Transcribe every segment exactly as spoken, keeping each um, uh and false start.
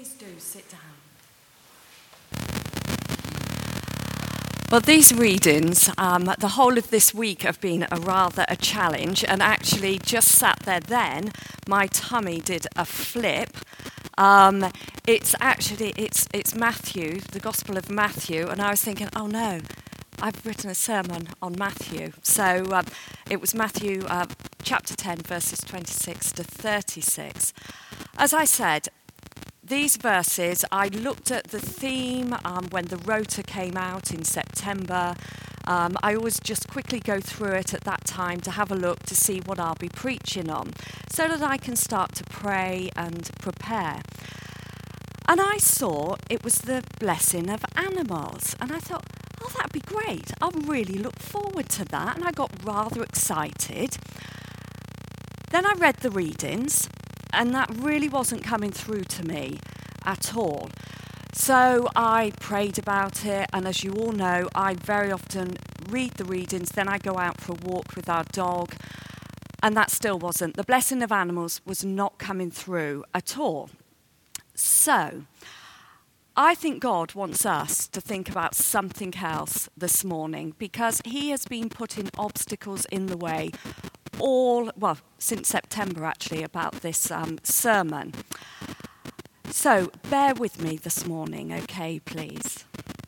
Please do sit down. Well, these readings, um, the whole of this week have been a rather a challenge, and actually just sat there then, my tummy did a flip. Um, it's actually, it's it's Matthew, the Gospel of Matthew, and I was thinking, oh no, I've written a sermon on Matthew. So um, it was Matthew uh, chapter ten, verses twenty-six to thirty-six. As I said, these verses, I looked at the theme um, when the rota came out in September. Um, I always just quickly go through it at that time to have a look to see what I'll be preaching on, so that I can start to pray and prepare. And I saw it was the blessing of animals. And I thought, oh, that'd be great. I'll really look forward to that. And I got rather excited. Then I read the readings, and that really wasn't coming through to me at all. So I prayed about it, and as you all know, I very often read the readings, then I go out for a walk with our dog, and that still wasn't. The blessing of animals was not coming through at all. So I think God wants us to think about something else this morning, because he has been putting obstacles in the way all, well, since September actually, about this um, sermon. So bear with me this morning, okay, please.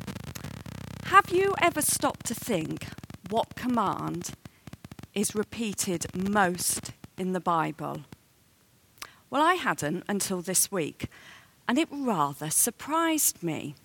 Have you ever stopped to think what command is repeated most in the Bible? Well, I hadn't until this week, and it rather surprised me.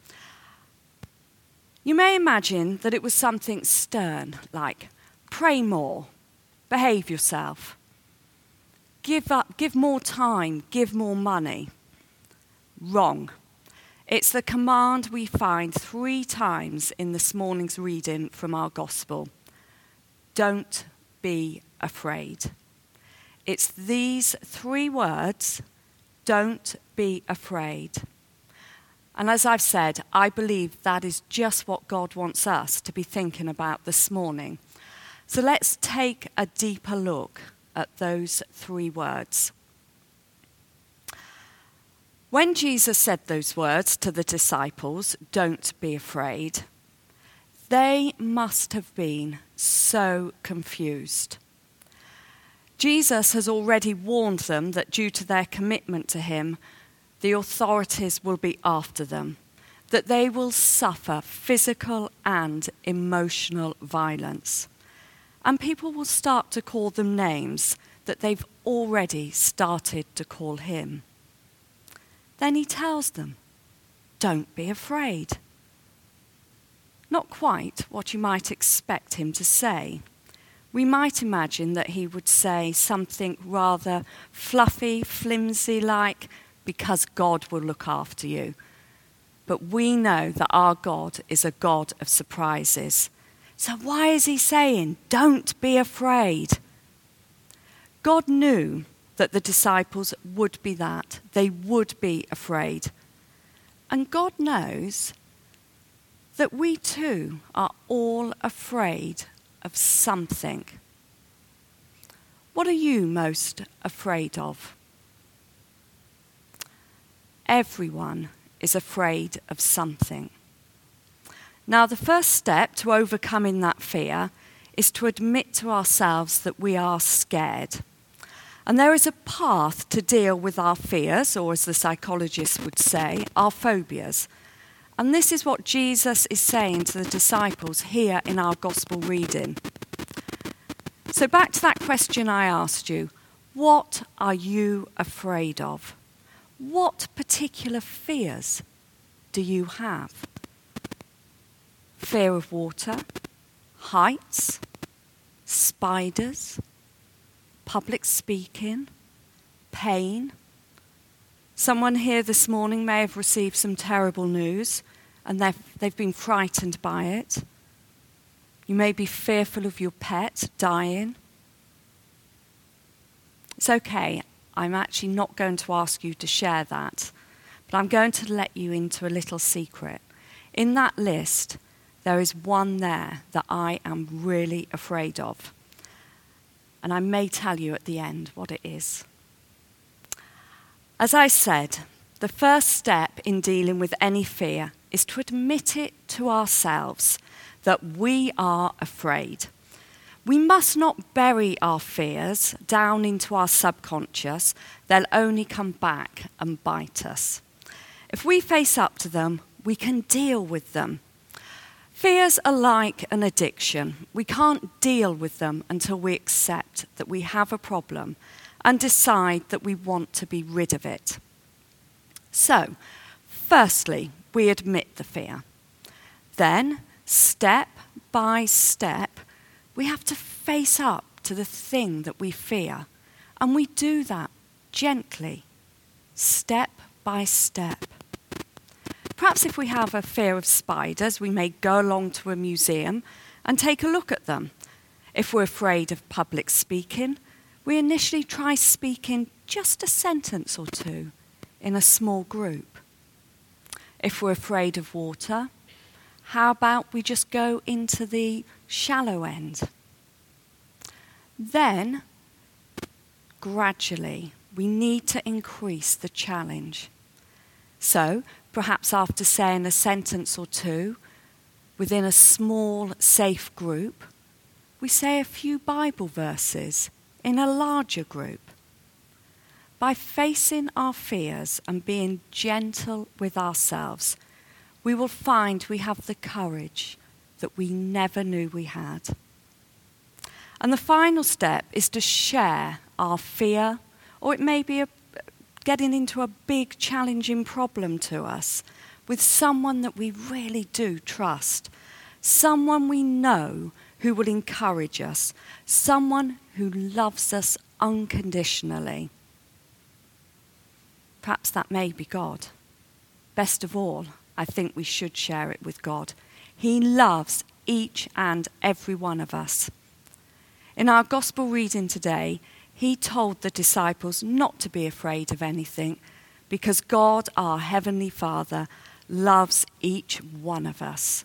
You may imagine that it was something stern, like pray more, behave yourself, give up, give more time, give more money. Wrong. It's the command we find three times in this morning's reading from our gospel. Don't be afraid. It's these three words, don't be afraid. And as I've said, I believe that is just what God wants us to be thinking about this morning. So let's take a deeper look at those three words. When Jesus said those words to the disciples, don't be afraid, they must have been so confused. Jesus has already warned them that due to their commitment to him, the authorities will be after them, that they will suffer physical and emotional violence. And people will start to call them names that they've already started to call him. Then he tells them, don't be afraid. Not quite what you might expect him to say. We might imagine that he would say something rather fluffy, flimsy like, because God will look after you. But we know that our God is a God of surprises. So why is he saying, don't be afraid? God knew that the disciples would be that. They would be afraid. And God knows that we too are all afraid of something. What are you most afraid of? Everyone is afraid of something. Now, the first step to overcoming that fear is to admit to ourselves that we are scared. And there is a path to deal with our fears, or as the psychologists would say, our phobias. And this is what Jesus is saying to the disciples here in our gospel reading. So back to that question I asked you, what are you afraid of? What particular fears do you have? Fear of water, heights, spiders, public speaking, pain. Someone here this morning may have received some terrible news and they've, they've been frightened by it. You may be fearful of your pet dying. It's okay. I'm actually not going to ask you to share that, but I'm going to let you into a little secret. In that list, there is one there that I am really afraid of. And I may tell you at the end what it is. As I said, the first step in dealing with any fear is to admit it to ourselves that we are afraid. We must not bury our fears down into our subconscious. They'll only come back and bite us. If we face up to them, we can deal with them. Fears are like an addiction. We can't deal with them until we accept that we have a problem and decide that we want to be rid of it. So, firstly, we admit the fear. Then, step by step, we have to face up to the thing that we fear. And we do that gently, step by step. Perhaps if we have a fear of spiders, we may go along to a museum and take a look at them. If we're afraid of public speaking, we initially try speaking just a sentence or two in a small group. If we're afraid of water, how about we just go into the shallow end? Then, gradually, we need to increase the challenge. So, perhaps after saying a sentence or two within a small, safe group, we say a few Bible verses in a larger group. By facing our fears and being gentle with ourselves, we will find we have the courage that we never knew we had. And the final step is to share our fear, or it may be a, getting into a big, challenging problem to us with someone that we really do trust, someone we know who will encourage us, someone who loves us unconditionally. Perhaps that may be God. Best of all, I think we should share it with God. He loves each and every one of us. In our gospel reading today, he told the disciples not to be afraid of anything because God, our Heavenly Father, loves each one of us.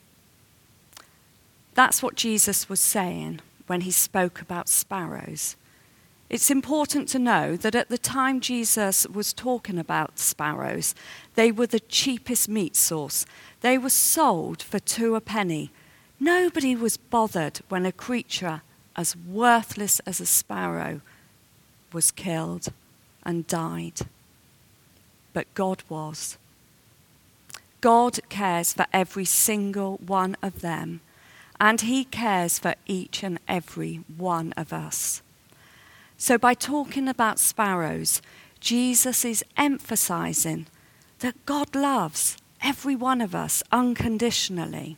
That's what Jesus was saying when he spoke about sparrows. It's important to know that at the time Jesus was talking about sparrows, they were the cheapest meat source. They were sold for two a penny. Nobody was bothered when a creature as worthless as a sparrow was killed and died. But God was. God cares for every single one of them, and he cares for each and every one of us. So by talking about sparrows, Jesus is emphasizing that God loves every one of us unconditionally.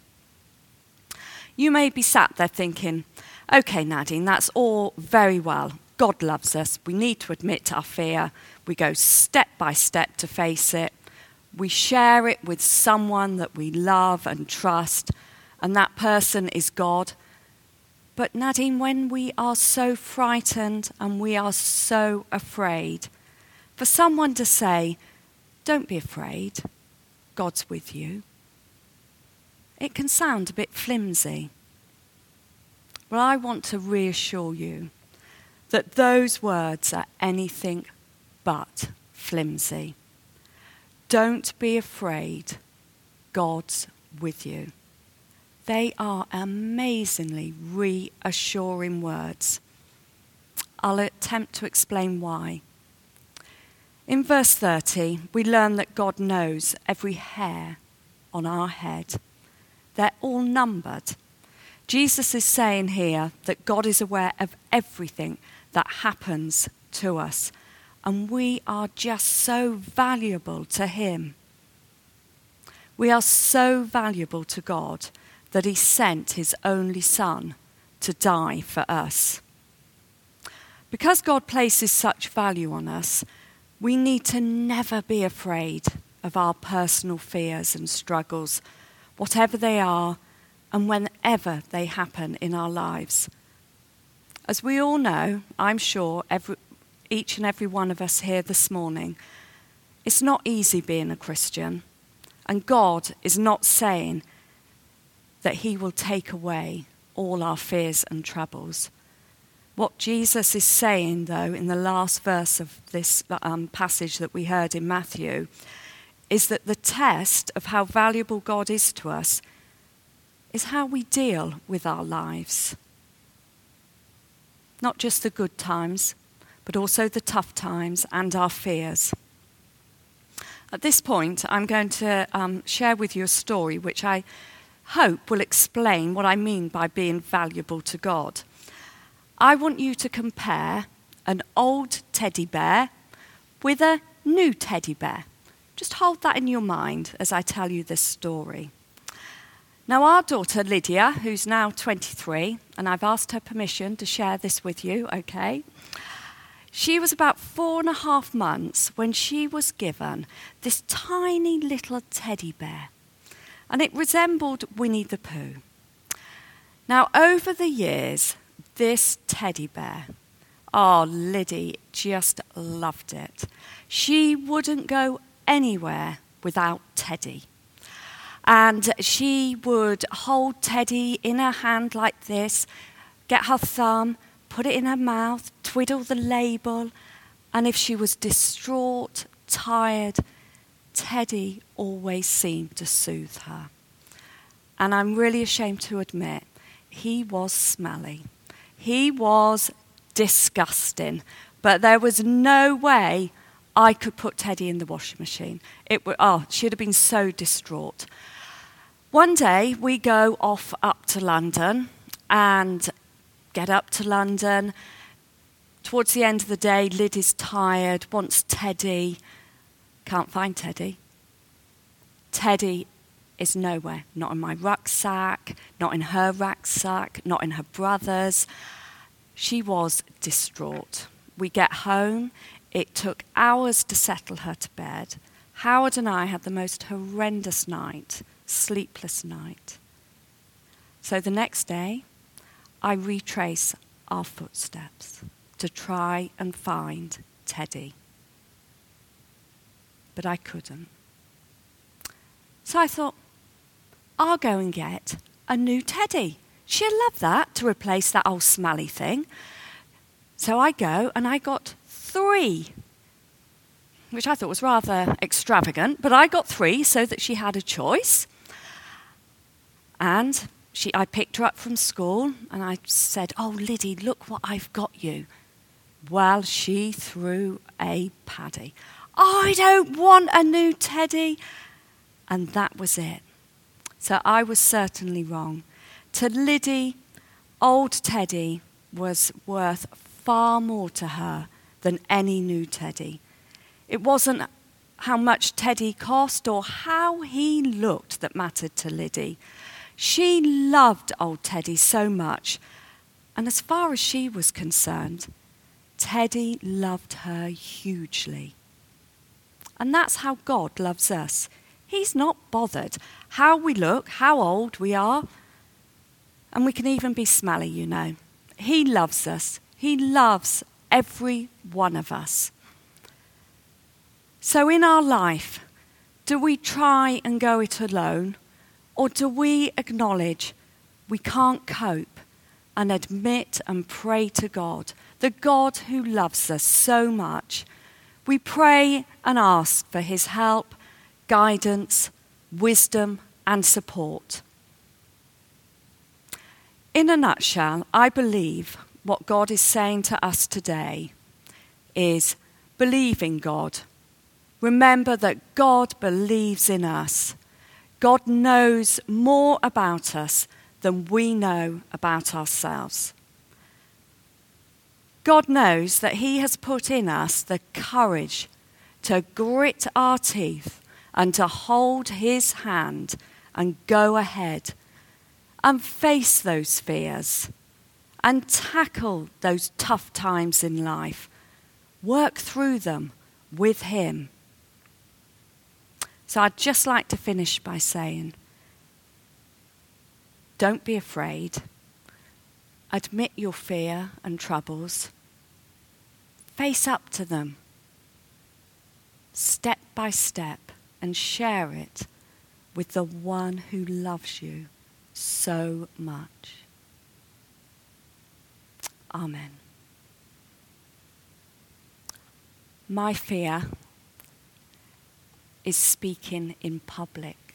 You may be sat there thinking, okay, Nadine, that's all very well. God loves us. We need to admit our fear. We go step by step to face it. We share it with someone that we love and trust, and that person is God. But Nadine, when we are so frightened and we are so afraid, for someone to say, don't be afraid, God's with you, it can sound a bit flimsy. Well, I want to reassure you that those words are anything but flimsy. Don't be afraid, God's with you. They are amazingly reassuring words. I'll attempt to explain why. In verse thirty, we learn that God knows every hair on our head. They're all numbered. Jesus is saying here that God is aware of everything that happens to us, and we are just so valuable to him. We are so valuable to God that he sent his only Son to die for us. Because God places such value on us, we need to never be afraid of our personal fears and struggles, whatever they are and whenever they happen in our lives. As we all know, I'm sure every, each and every one of us here this morning, it's not easy being a Christian, and God is not saying that he will take away all our fears and troubles. What Jesus is saying, though, in the last verse of this um, passage that we heard in Matthew, is that the test of how valuable God is to us is how we deal with our lives. Not just the good times, but also the tough times and our fears. At this point, I'm going to um, share with you a story which I hope will explain what I mean by being valuable to God. I want you to compare an old teddy bear with a new teddy bear. Just hold that in your mind as I tell you this story. Now, our daughter Lydia, who's now twenty-three, and I've asked her permission to share this with you, okay? She was about four and a half months when she was given this tiny little teddy bear, and it resembled Winnie the Pooh. Now, over the years, this teddy bear, oh, Liddy just loved it. She wouldn't go anywhere without Teddy. And she would hold Teddy in her hand like this, get her thumb, put it in her mouth, twiddle the label, and if she was distraught, tired, Teddy always seemed to soothe her. And I'm really ashamed to admit, he was smelly. He was disgusting, but there was no way I could put Teddy in the washing machine. It would, oh, she'd have been so distraught. One day we go off up to London and get up to London. Towards the end of the day, Lyd is tired, wants Teddy. Can't find Teddy. Teddy is nowhere. Not in my rucksack, not in her rucksack, not in her brother's. She was distraught. We get home. It took hours to settle her to bed. Howard and I had the most horrendous night, sleepless night. So the next day, I retrace our footsteps to try and find Teddy. But I couldn't. So I thought, I'll go and get a new Teddy. She'll love that, to replace that old smelly thing. So I go and I got three, which I thought was rather extravagant, but I got three so that she had a choice. And she, I picked her up from school and I said, oh, Liddy, look what I've got you. Well, she threw a paddy. I don't want a new Teddy. And that was it. So I was certainly wrong. To Liddy, old Teddy was worth far more to her than any new Teddy. It wasn't how much Teddy cost or how he looked that mattered to Liddy. She loved old Teddy so much, and as far as she was concerned, Teddy loved her hugely. And that's how God loves us. He's not bothered how we look, how old we are, and we can even be smelly, you know. He loves us. He loves every one of us. So in our life, do we try and go it alone, or do we acknowledge we can't cope and admit and pray to God, the God who loves us so much? We pray and ask for his help, guidance, wisdom, and support. In a nutshell, I believe what God is saying to us today is believe in God. Remember that God believes in us. God knows more about us than we know about ourselves. God knows that he has put in us the courage to grit our teeth and to hold his hand and go ahead and face those fears and tackle those tough times in life. Work through them with him. So I'd just like to finish by saying, don't be afraid. Admit your fear and troubles. Face up to them, step by step, and share it with the one who loves you so much. Amen. My fear is speaking in public.